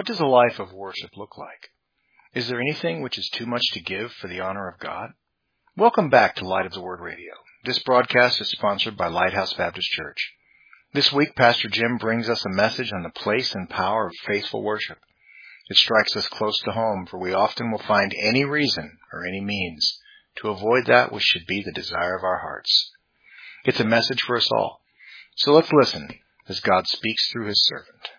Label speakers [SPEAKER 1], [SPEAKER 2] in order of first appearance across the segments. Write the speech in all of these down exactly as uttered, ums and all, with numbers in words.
[SPEAKER 1] does a life of worship look like? Is there anything which is too much to give for the honor of God? Welcome back to Light of the Word Radio. This broadcast is sponsored by Lighthouse Baptist Church. This week, Pastor Jim brings us a message on the place and power of faithful worship. It strikes us close to home, for we often will find any reason or any means to avoid that which should be the desire of our hearts. It's a message for us all. So let's listen as God speaks through His servant.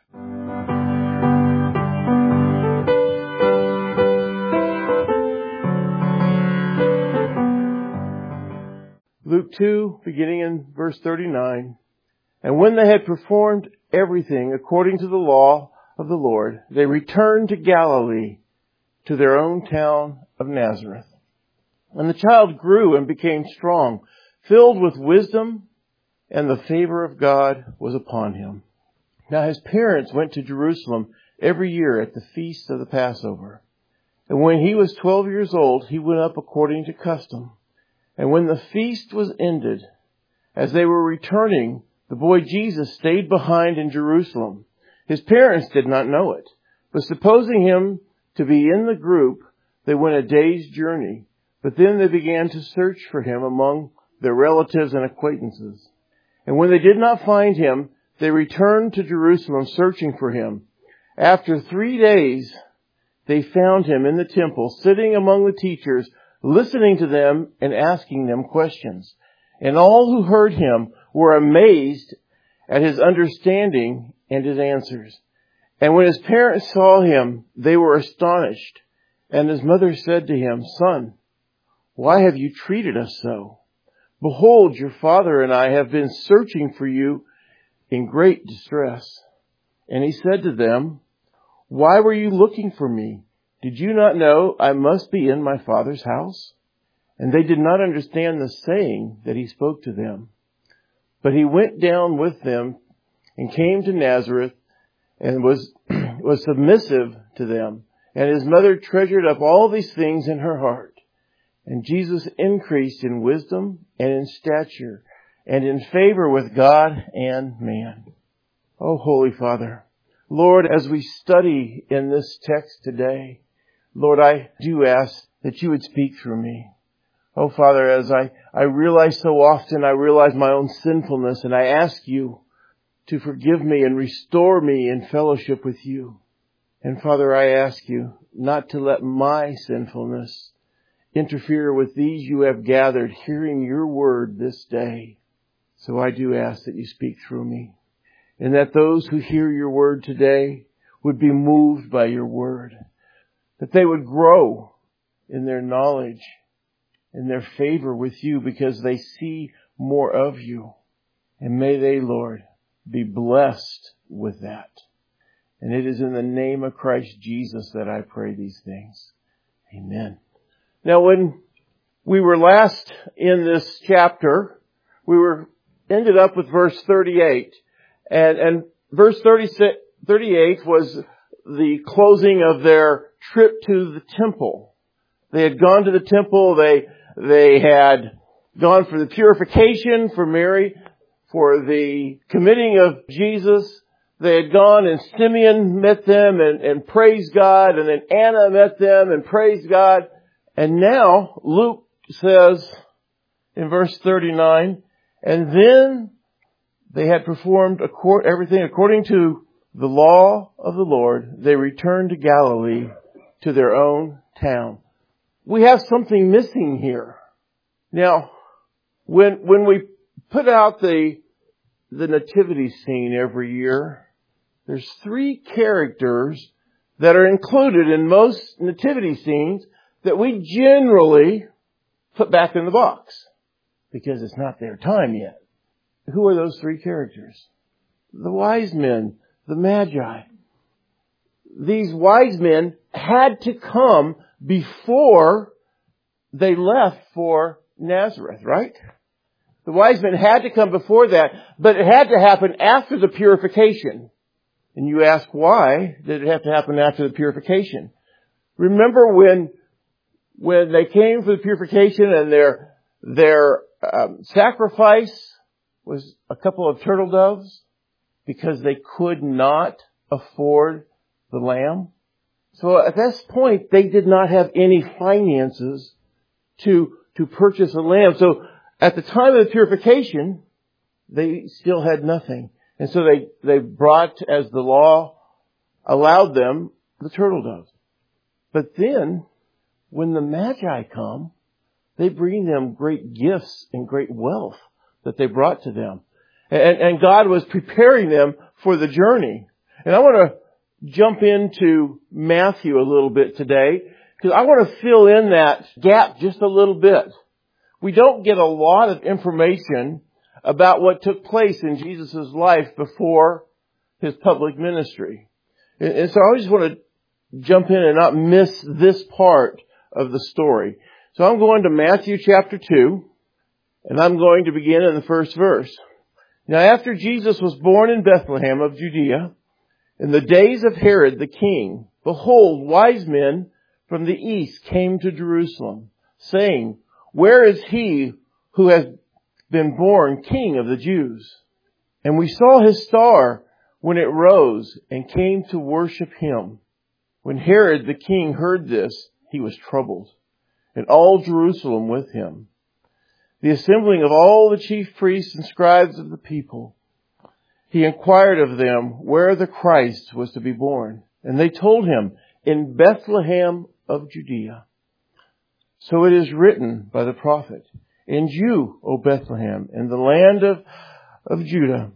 [SPEAKER 2] Luke two, beginning in verse thirty-nine. And when they had performed everything according to the law of the Lord, they returned to Galilee, to their own town of Nazareth. And the child grew and became strong, filled with wisdom, and the favor of God was upon him. Now his parents went to Jerusalem every year at the feast of the Passover. And when he was twelve years old, he went up according to custom. And when the feast was ended, as they were returning, the boy Jesus stayed behind in Jerusalem. His parents did not know it, but supposing him to be in the group, they went a day's journey. But then they began to search for him among their relatives and acquaintances. And when they did not find him, they returned to Jerusalem searching for him. After three days, they found him in the temple, sitting among the teachers, listening to them and asking them questions. And all who heard him were amazed at his understanding and his answers. And when his parents saw him, they were astonished. And his mother said to him, "Son, why have you treated us so? Behold, your father and I have been searching for you in great distress." And he said to them, "Why were you looking for me? Did you not know I must be in my Father's house?" And they did not understand the saying that he spoke to them. But he went down with them and came to Nazareth and was, was submissive to them. And his mother treasured up all these things in her heart. And Jesus increased in wisdom and in stature and in favor with God and man. Oh, Holy Father, Lord, as we study in this text today, Lord, I do ask that you would speak through me. Oh, Father, as I, I realize so often, I realize my own sinfulness, and I ask you to forgive me and restore me in fellowship with you. And Father, I ask you not to let my sinfulness interfere with these you have gathered hearing your word this day. So I do ask that you speak through me, and that those who hear your word today would be moved by your word, that they would grow in their knowledge, in their favor with you, because they see more of you. And may they, Lord, be blessed with that. And it is in the name of Christ Jesus that I pray these things. Amen. Now, when we were last in this chapter, we were ended up with verse thirty-eight. And, and verse thirty-six, thirty-eight was the closing of their trip to the temple. They had gone to the temple. They, they had gone for the purification for Mary, for the committing of Jesus. They had gone and Simeon met them and, and praised God. And then Anna met them and praised God. And now Luke says in verse thirty-nine, and then they had performed everything according to the law of the Lord. They returned to Galilee, to their own town. We have something missing here. Now, when when we put out the the nativity scene every year, there's three characters that are included in most nativity scenes that we generally put back in the box because it's not their time yet. Who are those three characters? The wise men, the Magi. These wise men had to come before they left for Nazareth, right? The wise men had to come before that, but it had to happen after the purification. And you ask, why did it have to happen after the purification? Remember when when they came for the purification and their their um, sacrifice was a couple of turtle doves because they could not afford the lamb. So at this point, they did not have any finances to, to purchase a lamb. So at the time of the purification, they still had nothing. And so they, they brought, as the law allowed them, the turtle doves. But then, when the Magi come, they bring them great gifts and great wealth that they brought to them. And, and God was preparing them for the journey. And I want to jump into Matthew a little bit today, because I want to fill in that gap just a little bit. We don't get a lot of information about what took place in Jesus' life before his public ministry. And, and so I just want to jump in and not miss this part of the story. So I'm going to Matthew chapter two, and I'm going to begin in the first verse. Now after Jesus was born in Bethlehem of Judea, in the days of Herod the king, behold, wise men from the east came to Jerusalem, saying, where is he who has been born King of the Jews? And we saw his star when it rose and came to worship him. When Herod the king heard this, he was troubled, and all Jerusalem with him. The assembling of all the chief priests and scribes of the people, he inquired of them where the Christ was to be born. And they told him, in Bethlehem of Judea. So it is written by the prophet, and you, O Bethlehem, in the land of, of Judah,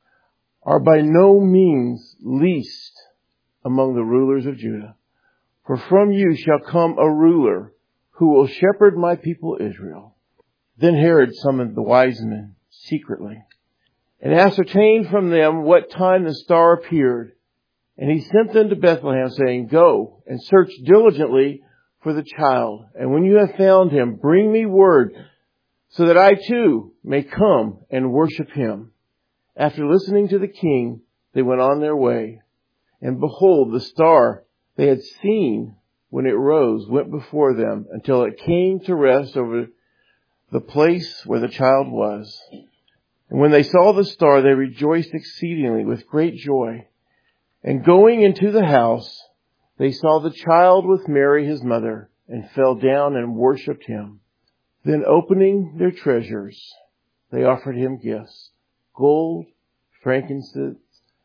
[SPEAKER 2] are by no means least among the rulers of Judah. For from you shall come a ruler who will shepherd my people Israel. Then Herod summoned the wise men secretly and ascertained from them what time the star appeared. And he sent them to Bethlehem, saying, go and search diligently for the child. And when you have found him, bring me word so that I too may come and worship him. After listening to the king, they went on their way. And behold, the star they had seen when it rose went before them until it came to rest over the place where the child was. And when they saw the star, they rejoiced exceedingly with great joy. And going into the house, they saw the child with Mary his mother, and fell down and worshipped him. Then opening their treasures, they offered him gifts, gold, frankincense,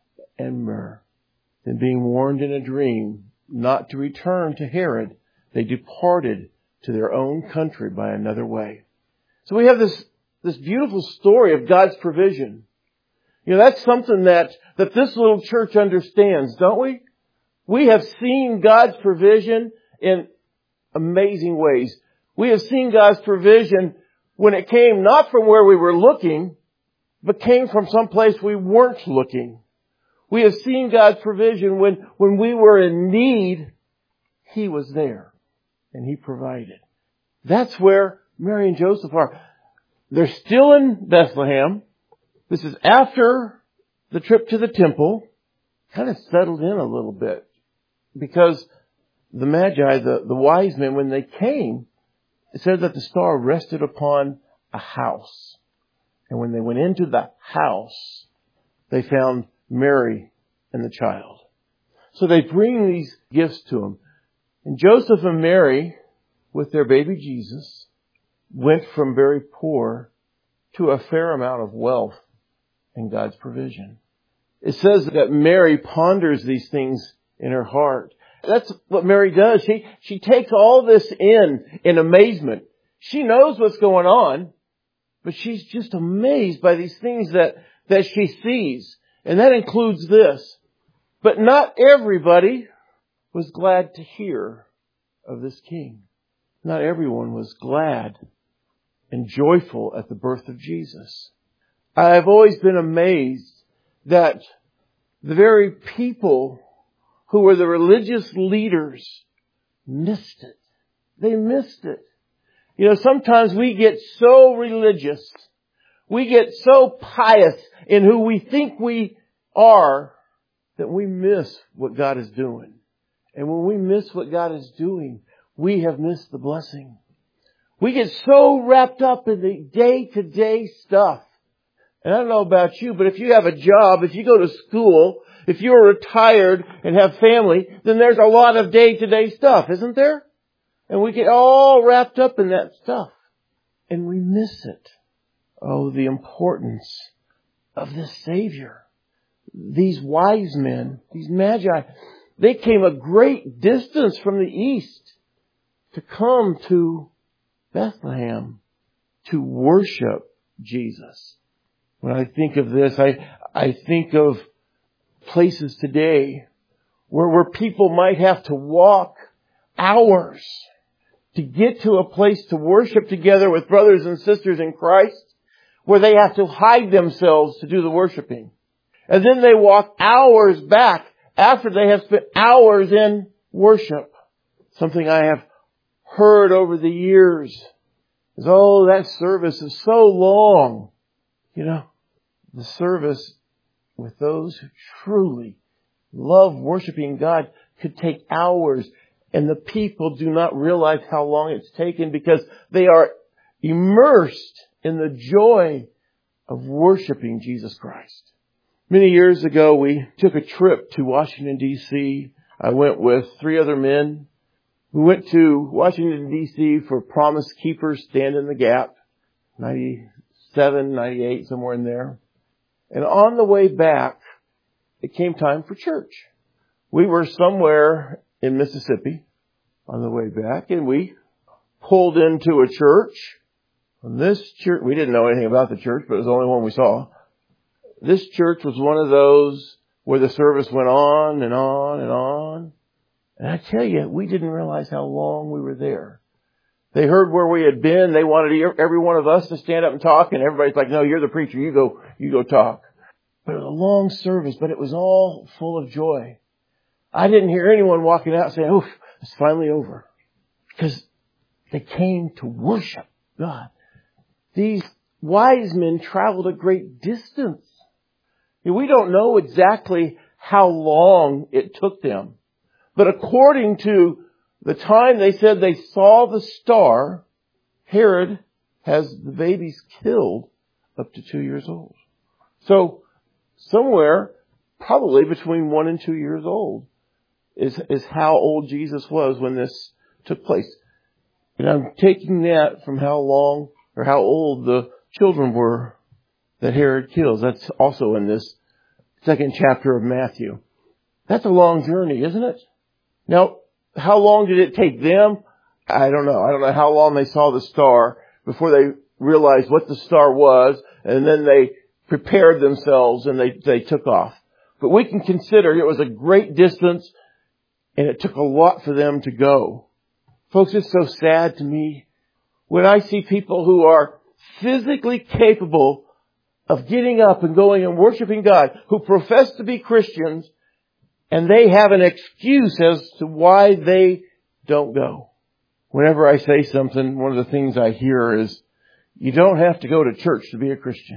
[SPEAKER 2] and myrrh. Then being warned in a dream not to return to Herod, they departed to their own country by another way. So we have this, this beautiful story of God's provision. You know, that's something that, that this little church understands, don't we? We have seen God's provision in amazing ways. We have seen God's provision when it came not from where we were looking, but came from some place we weren't looking. We have seen God's provision when, when we were in need, He was there and He provided. That's where Mary and Joseph are. They're still in Bethlehem. This is after the trip to the temple. Kind of settled in a little bit because the Magi, the, the wise men, when they came, it said that the star rested upon a house. And when they went into the house, they found Mary and the child. So they bring these gifts to him. And Joseph and Mary, with their baby Jesus, went from very poor to a fair amount of wealth in God's provision. It says that Mary ponders these things in her heart. That's what Mary does. She, she takes all this in, in amazement. She knows what's going on, but she's just amazed by these things that, that she sees. And that includes this. But not everybody was glad to hear of this king. Not everyone was glad and joyful at the birth of Jesus. I've always been amazed that the very people who were the religious leaders missed it. They missed it. You know, sometimes we get so religious, we get so pious in who we think we are, that we miss what God is doing. And when we miss what God is doing, we have missed the blessing. We get so wrapped up in the day-to-day stuff. And I don't know about you, but if you have a job, if you go to school, If you're retired and have family, then there's a lot of day-to-day stuff, isn't there? And we get all wrapped up in that stuff. And we miss it. Oh, the importance of this Savior. These wise men, these magi, they came a great distance from the east to come to Bethlehem to worship Jesus. When I think of this, I, I think of places today where, where people might have to walk hours to get to a place to worship together with brothers and sisters in Christ, where they have to hide themselves to do the worshiping. And then they walk hours back after they have spent hours in worship. Something I have heard over the years is, oh, that service is so long. You know, the service with those who truly love worshiping God could take hours, and the people do not realize how long it's taken because they are immersed in the joy of worshiping Jesus Christ. Many years ago, we took a trip to Washington, D C I went with three other men. We went to Washington, D C for Promise Keepers Stand in the Gap, ninety-seven, ninety-eight, somewhere in there. And on the way back, it came time for church. We were somewhere in Mississippi on the way back, and we pulled into a church. And this church, we didn't know anything about the church, but it was the only one we saw. This church was one of those where the service went on and on and on. And I tell you, we didn't realize how long we were there. They heard where we had been. They wanted every one of us to stand up and talk, and everybody's like, no, you're the preacher. You go, you go talk. But it was a long service, but it was all full of joy. I didn't hear anyone walking out saying, oof, it's finally over. Because they came to worship God. These wise men traveled a great distance. We don't know exactly how long it took them. But according to the time they said they saw the star, Herod has the babies killed up to two years old. So somewhere, probably between one and two years old, is, is how old Jesus was when this took place. And I'm taking that from how long or how old the children were that Herod kills. That's also in this second chapter of Matthew. That's a long journey, isn't it? Now, how long did it take them? I don't know. I don't know how long they saw the star before they realized what the star was, and then they prepared themselves and they, they took off. But we can consider it was a great distance, and it took a lot for them to go. Folks, it's so sad to me when I see people who are physically capable of getting up and going and worshiping God, who profess to be Christians, and they have an excuse as to why they don't go. Whenever I say something, one of the things I hear is, you don't have to go to church to be a Christian.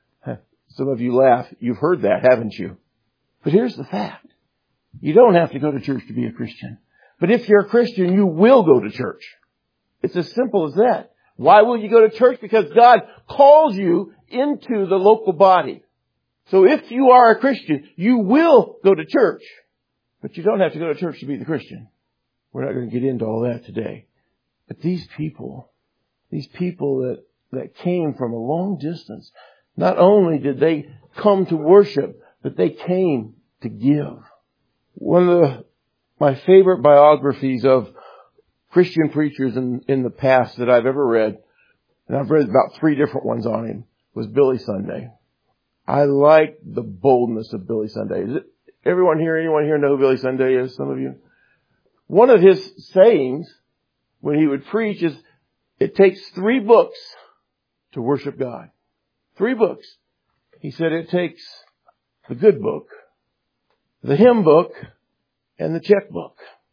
[SPEAKER 2] Some of you laugh. You've heard that, haven't you? But here's the fact. You don't have to go to church to be a Christian. But if you're a Christian, you will go to church. It's as simple as that. Why will you go to church? Because God calls you into the local body. So if you are a Christian, you will go to church. But you don't have to go to church to be the Christian. We're not going to get into all that today. But these people, these people that, that came from a long distance, not only did they come to worship, but they came to give. One of the, my favorite biographies of Christian preachers in, in the past that I've ever read, and I've read about three different ones on him, was Billy Sunday. I like the boldness of Billy Sunday. Is it, everyone here, anyone here know who Billy Sunday is? Some of you? One of his sayings when he would preach is, it takes three books to worship God. Three books. He said it takes the good book, the hymn book, and the checkbook.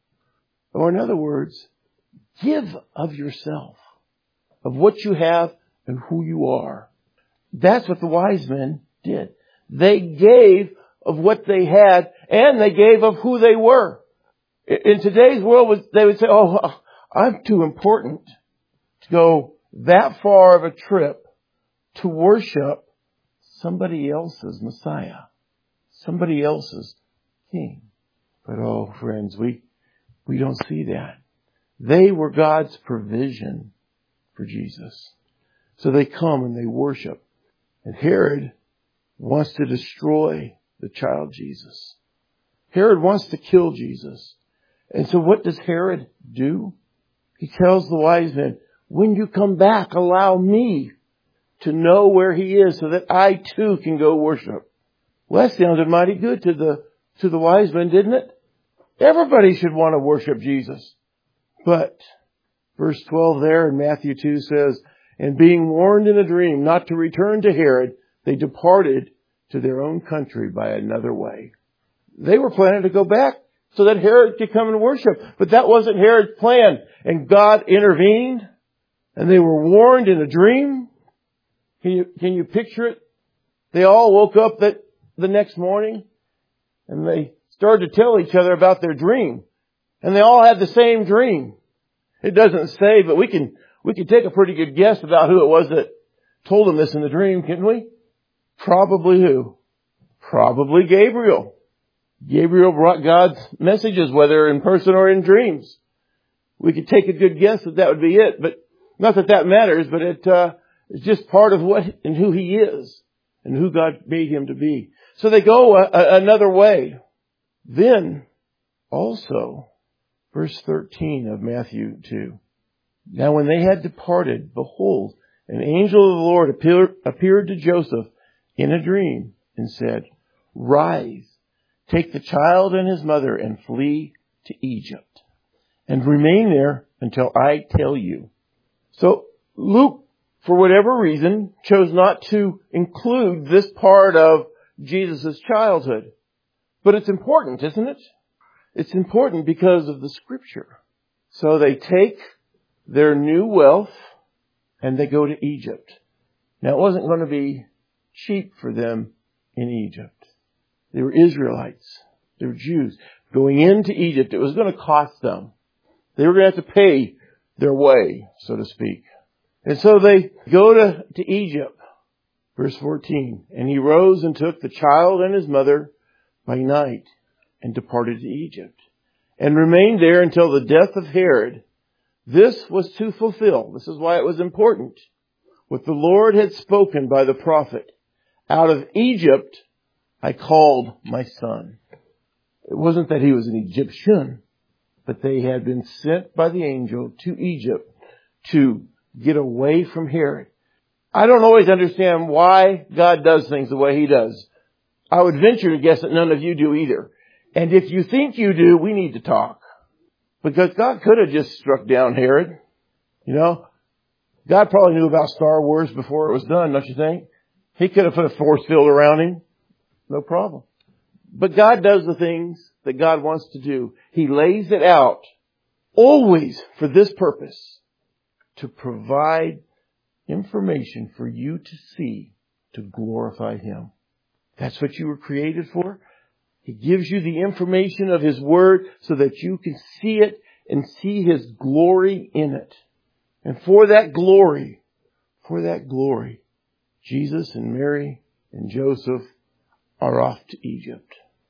[SPEAKER 2] Or in other words, give of yourself, of what you have and who you are. That's what the wise men did. They gave of what they had, and they gave of who they were. In today's world, they would say, oh, I'm too important to go that far of a trip to worship somebody else's Messiah, somebody else's king. But oh, friends, we, we don't see that. They were God's provision for Jesus. So they come and they worship. And Herod wants to destroy the child Jesus. Herod wants to kill Jesus. And so what does Herod do? He tells the wise men, when you come back, allow me to know where he is so that I too can go worship. Well, that sounded mighty good to the, to the wise men, didn't it? Everybody should want to worship Jesus. But verse twelve there in Matthew two says, and being warned in a dream not to return to Herod, they departed to their own country by another way. They were planning to go back so that Herod could come and worship. But that wasn't Herod's plan. And God intervened. And they were warned in a dream. Can you, can you picture it? They all woke up that the next morning and they started to tell each other about their dream. And they all had the same dream. It doesn't say, but we can, we can take a pretty good guess about who it was that told them this in the dream, can't we? Probably who? Probably Gabriel. Gabriel brought God's messages, whether in person or in dreams. We could take a good guess that that would be it, but not that that matters, but it, uh, it's just part of what and who he is and who God made him to be. So they go a, a, another way. Then also, verse thirteen of Matthew two. Now when they had departed, behold, an angel of the Lord appear, appeared to Joseph in a dream and said, rise, take the child and his mother and flee to Egypt and remain there until I tell you. So Luke, for whatever reason, chose not to include this part of Jesus' childhood. But it's important, isn't it? It's important because of the scripture. So they take their new wealth and they go to Egypt. Now it wasn't going to be cheap for them in Egypt. They were Israelites. They were Jews. Going into Egypt, it was going to cost them. They were going to have to pay their way, so to speak. And so they go to, to Egypt. Verse fourteen. And he rose and took the child and his mother by night and departed to Egypt and remained there until the death of Herod. This was to fulfill. This is why it was important. What the Lord had spoken by the prophet. Out of Egypt I called my son. It wasn't that he was an Egyptian, but they had been sent by the angel to Egypt to get away from Herod. I don't always understand why God does things the way he does. I would venture to guess that none of you do either. And if you think you do, we need to talk. Because God could have just struck down Herod. You know, God probably knew about Star Wars before it was done, don't you think? He could have put a force field around him. No problem. But God does the things that God wants to do. He lays it out always for this purpose, to provide information for you to see, to glorify him. That's what you were created for. He gives you the information of his word so that you can see it and see his glory in it. And for that glory, for that glory, Jesus and Mary and Joseph are off to Egypt.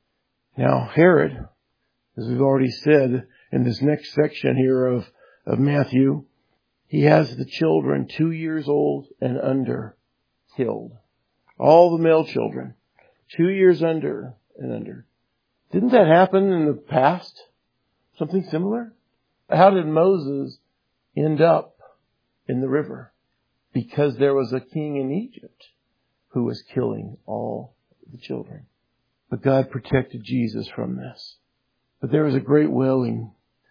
[SPEAKER 2] Now Herod, as we've already said in this next section here of, of Matthew, he has the children two years old and under killed. All the male children, two years under and under. Didn't that happen in the past? Something similar? How did Moses end up in the river? Because there was a king in Egypt who was killing all the children. But God protected Jesus from this. But there was a great wailing.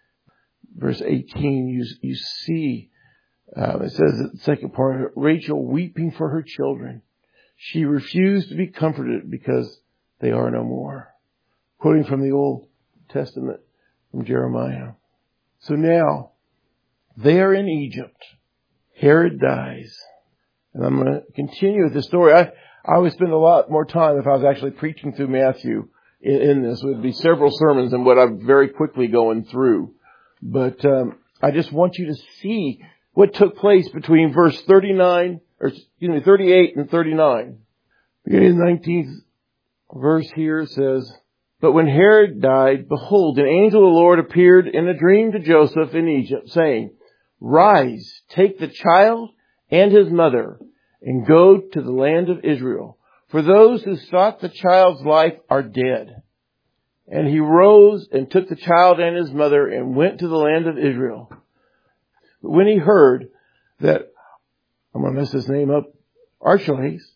[SPEAKER 2] Verse eighteen, you, you see, uh, it says at the second part, Rachel weeping for her children. She refused to be comforted because they are no more. Quoting from the Old Testament, from Jeremiah. So now, they are in Egypt. Herod dies. And I'm going to continue with the story. I, I would spend a lot more time if I was actually preaching through Matthew in, in this. It would be several sermons and what I'm very quickly going through. But um, I just want you to see what took place between verse thirty-nine, or excuse me, thirty-eight and thirty-nine. Beginning in the nineteenth verse here says, "But when Herod died, behold, an angel of the Lord appeared in a dream to Joseph in Egypt, saying, 'Rise, take the child and his mother, and go to the land of Israel. For those who sought the child's life are dead.' And he rose and took the child and his mother and went to the land of Israel. But when he heard that," I'm going to mess his name up, Archelaus,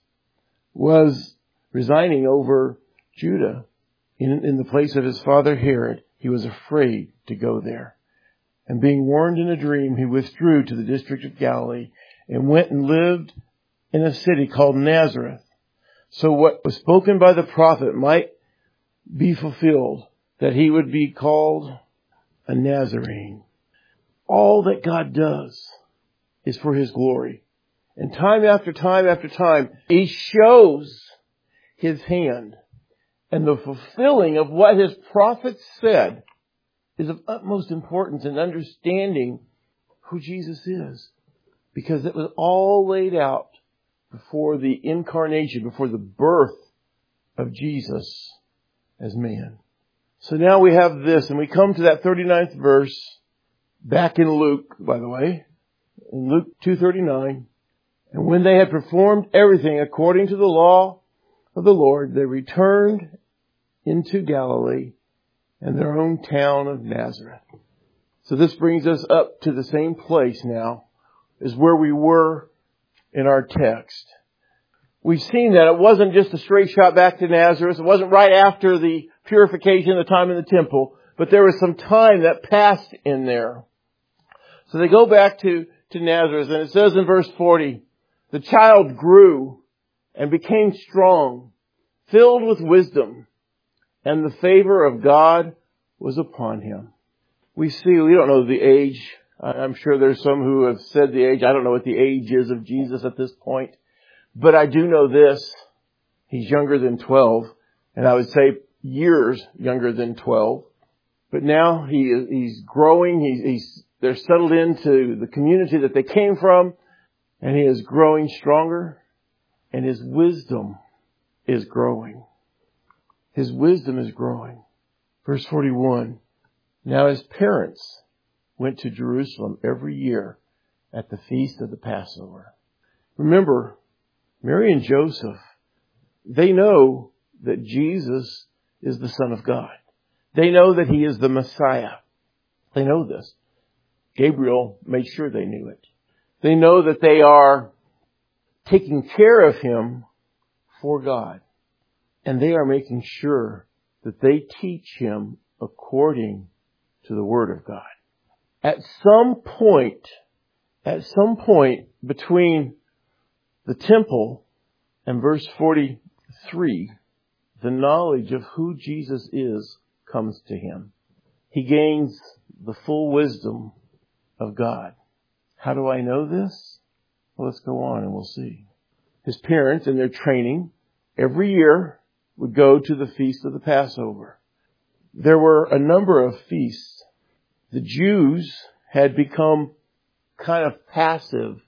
[SPEAKER 2] was resigning over Judah in, in the place of his father Herod, he was afraid to go there. And being warned in a dream, he withdrew to the district of Galilee and went and lived in a city called Nazareth. So what was spoken by the prophet might be fulfilled, that he would be called a Nazarene. All that God does is for his glory. And time after time after time, he shows his hand. And the fulfilling of what his prophets said is of utmost importance in understanding who Jesus is. Because it was all laid out before the incarnation, before the birth of Jesus as man. So now we have this, and we come to that thirty-ninth verse, back in Luke, by the way, in Luke two thirty-nine. "And when they had performed everything according to the law of the Lord, they returned into Galilee and their own town of Nazareth." So this brings us up to the same place now as where we were in our text. We've seen that it wasn't just a straight shot back to Nazareth. It wasn't right after the purification, the time in the temple, but there was some time that passed in there. So they go back to, to Nazareth, and it says in verse forty, "The child grew and became strong, filled with wisdom, and the favor of God was upon him." We see, we don't know the age. I'm sure there's some who have said the age. I don't know what the age is of Jesus at this point. But I do know this. He's younger than twelve. And I would say years younger than twelve. But now he he's growing. He's, he's they're settled into the community that they came from. And he is growing stronger. And his wisdom is growing. His wisdom is growing. Verse forty-one. "Now his parents went to Jerusalem every year at the feast of the Passover." Remember, Mary and Joseph, they know that Jesus is the Son of God. They know that he is the Messiah. They know this. Gabriel made sure they knew it. They know that they are taking care of him for God. And they are making sure that they teach him according to the Word of God. At some point, at some point between the temple and verse forty-three, the knowledge of who Jesus is comes to him. He gains the full wisdom of God. How do I know this? Well, let's go on and we'll see. His parents, in their training, every year would go to the feast of the Passover. There were a number of feasts. The Jews had become kind of passive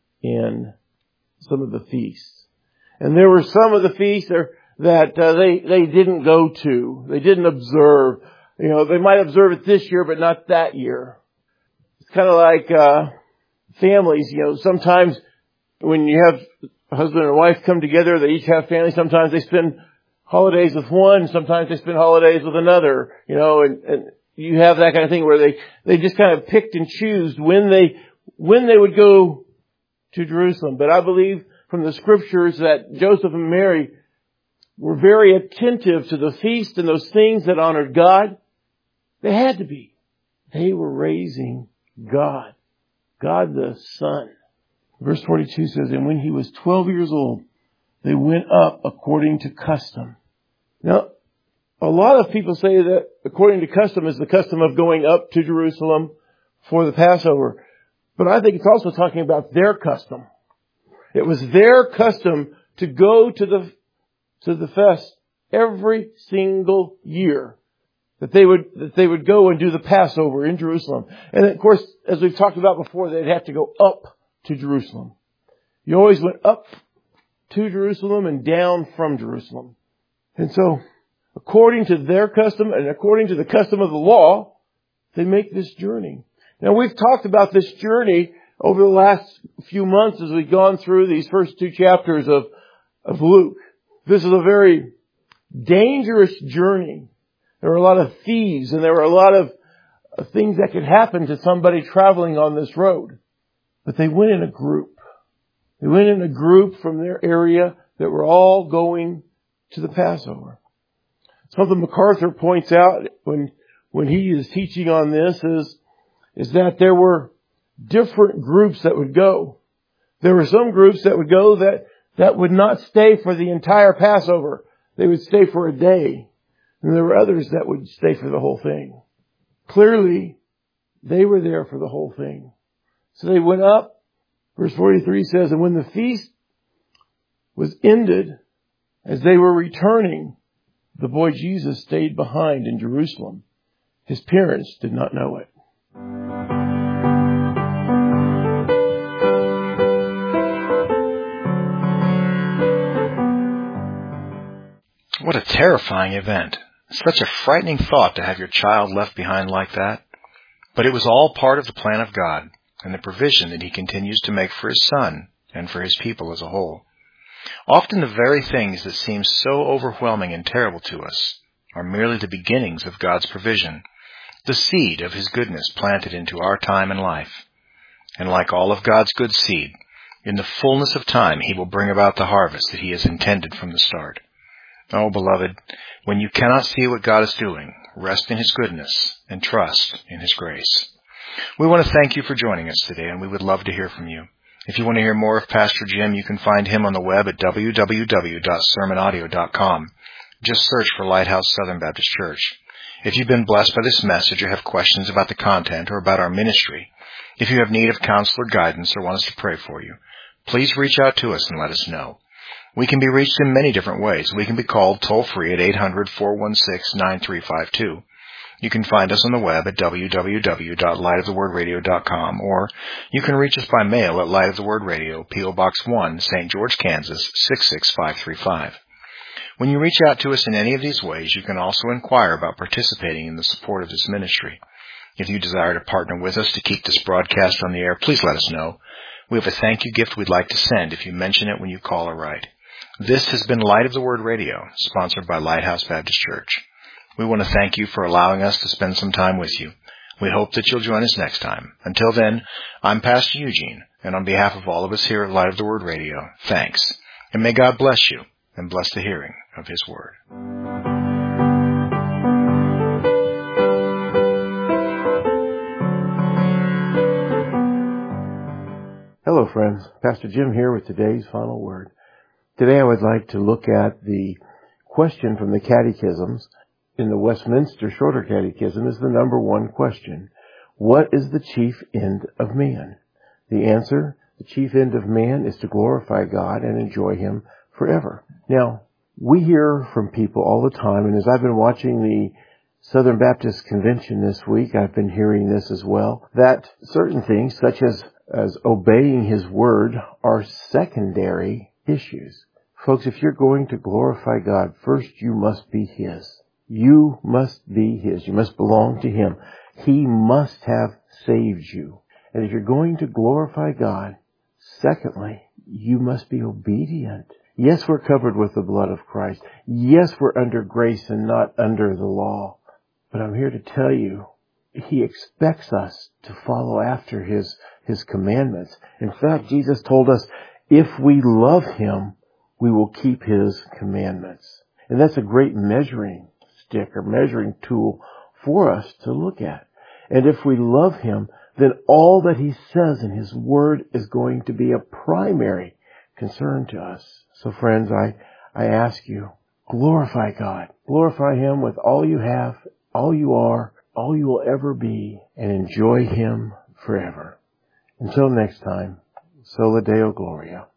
[SPEAKER 2] in some of the feasts. And there were some of the feasts there that uh, they, they didn't go to. They didn't observe. You know, they might observe it this year, but not that year. It's kind of like uh, families. You know, sometimes when you have a husband and wife come together, they each have families. Sometimes they spend holidays with one. Sometimes they spend holidays with another. You know, and, and you have that kind of thing where they, they just kind of picked and choose when they, when they would go to Jerusalem. But I believe from the scriptures that Joseph and Mary were very attentive to the feast and those things that honored God. They had to be. They were raising God. God the Son. Verse forty-two says, "And when he was twelve years old, they went up according to custom." Now, a lot of people say that according to custom is the custom of going up to Jerusalem for the Passover. But I think it's also talking about their custom. It was their custom to go to the, to the fest every single year. That they would, that they would go and do the Passover in Jerusalem. And of course, as we've talked about before, they'd have to go up to Jerusalem. You always went up to Jerusalem and down from Jerusalem. And so, according to their custom and according to the custom of the law, they make this journey. Now, we've talked about this journey over the last few months as we've gone through these first two chapters of, of Luke. This is a very dangerous journey. There were a lot of thieves and there were a lot of things that could happen to somebody traveling on this road. But they went in a group. They went in a group from their area that were all going to the Passover. Something MacArthur points out when when he is teaching on this is, is that there were different groups that would go. There were some groups that would go that, that would not stay for the entire Passover. They would stay for a day. And there were others that would stay for the whole thing. Clearly, they were there for the whole thing. So they went up. Verse forty-three says, and when the feast was ended, as they were returning, the boy Jesus stayed behind in Jerusalem. His parents did not know it.
[SPEAKER 1] What a terrifying event. Such a frightening thought to have your child left behind like that. But it was all part of the plan of God and the provision that He continues to make for His Son and for His people as a whole. Often the very things that seem so overwhelming and terrible to us are merely the beginnings of God's provision, the seed of His goodness planted into our time and life. And like all of God's good seed, in the fullness of time He will bring about the harvest that He has intended from the start. Oh, beloved, when you cannot see what God is doing, rest in His goodness and trust in His grace. We want to thank you for joining us today, and we would love to hear from you. If you want to hear more of Pastor Jim, you can find him on the web at w w w dot sermon audio dot com. Just search for Lighthouse Southern Baptist Church. If you've been blessed by this message or have questions about the content or about our ministry, if you have need of counsel or guidance or want us to pray for you, please reach out to us and let us know. We can be reached in many different ways. We can be called toll-free at eight hundred, four one six, nine three five two. You can find us on the web at w w w dot light of the word radio dot com, or you can reach us by mail at Light of the Word Radio, P O Box one, Saint George, Kansas, six six five three five. When you reach out to us in any of these ways, you can also inquire about participating in the support of this ministry. If you desire to partner with us to keep this broadcast on the air, please let us know. We have a thank you gift we'd like to send if you mention it when you call or write. This has been Light of the Word Radio, sponsored by Lighthouse Baptist Church. We want to thank you for allowing us to spend some time with you. We hope that you'll join us next time. Until then, I'm Pastor Eugene, and on behalf of all of us here at Light of the Word Radio, thanks. And may God bless you and bless the hearing of His Word.
[SPEAKER 2] Hello, friends. Pastor Jim here with today's final word. Today I would like to look at the question from the catechisms. In the Westminster Shorter Catechism is the number one question. What is the chief end of man? The answer, the chief end of man is to glorify God and enjoy Him forever. Now, we hear from people all the time, and as I've been watching the Southern Baptist Convention this week, I've been hearing this as well, that certain things, such as, as obeying His Word, are secondary issues. Folks, if you're going to glorify God, first you must be His. You must be His. You must belong to Him. He must have saved you. And if you're going to glorify God, secondly, you must be obedient. Yes, we're covered with the blood of Christ. Yes, we're under grace and not under the law. But I'm here to tell you, He expects us to follow after His, His commandments. In fact, Jesus told us, if we love Him, we will keep His commandments. And that's a great measuring stick or measuring tool for us to look at. And if we love Him, then all that He says in His Word is going to be a primary concern to us. So friends, I, I ask you, glorify God. Glorify Him with all you have, all you are, all you will ever be, and enjoy Him forever. Until next time, Sola Deo Gloria.